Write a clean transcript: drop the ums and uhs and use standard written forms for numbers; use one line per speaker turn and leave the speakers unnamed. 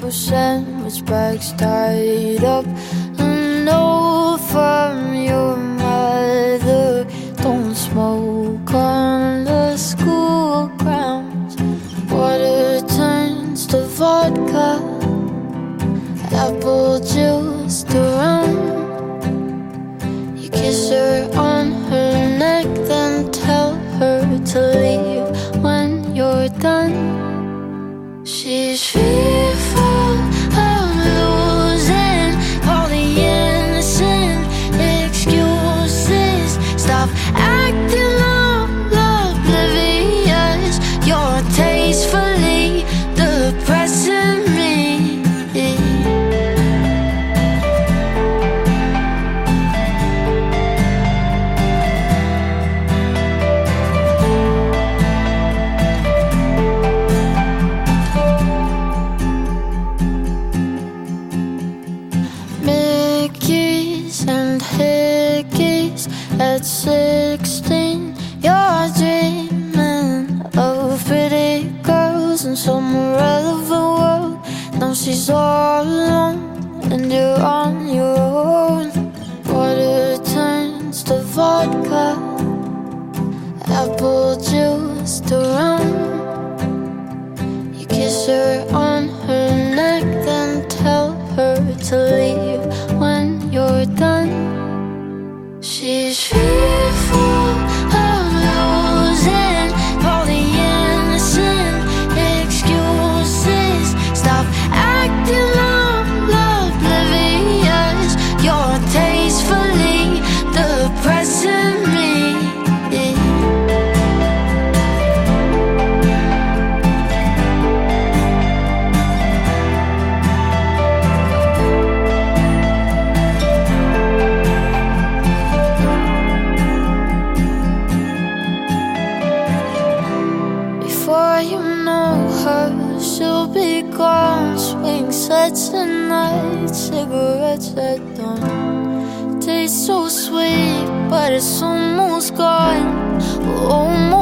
paper sandwich bags tied up. A note from your mother: don't smoke on the school grounds. Water turns to vodka, apple juice to rum. You kiss her on her neck, then tell her to leave when you're done. She's fearful of losing all the innocent excuses. Stop acting all oblivious. You're tastefully depressing me. And hickeys at 16, you're dreaming of pretty girls in some irrelevant world. Now she's all alone and you're on your own. Water turns to vodka, apple juice to rum. You kiss her on her neck, then tell her to leave when you're done. She's fearful of losing all the innocent excuses. Stop acting all oblivious. You're tastefully depressing me. Before you know her, she'll be gone. Swing sets at night, cigarettes at dawn. Tastes so sweet, but it's almost gone. Almost